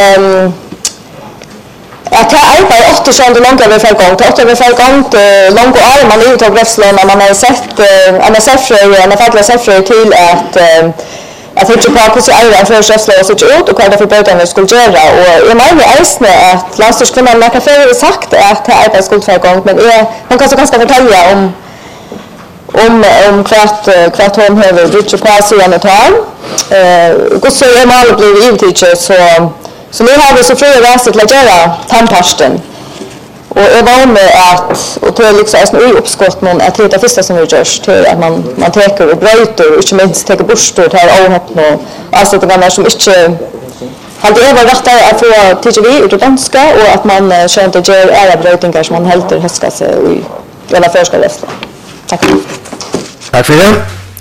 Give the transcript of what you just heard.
att jag arbetar 8 år långt över för gång. 8 över för gång långt år man är ute och grävslån man har sett en fackliga säffror till att hitta på hur alla för grävslån så ut och vad det för böterna skulle göra. Och jag menar ärsne att landstyrelsen har kanske sagt att det är skulle för gång men man kan så ganska förtälja om kvart hon har gjort på sidan och tal. Och så är man blivit utteacher så nu har vi så fria väster till att göra tandpasten. Och jag var med att, och det är liksom en uppskott någon att det första som vi görs till att man täcker och bröter och inte minst täcker borstor till avhoppna och avsättningar som inte hade över rättare att få TGV ut och danska och att man känner att gör alla brötningar som man helt häskar sig i hela förskolan. Tack. Tack för det.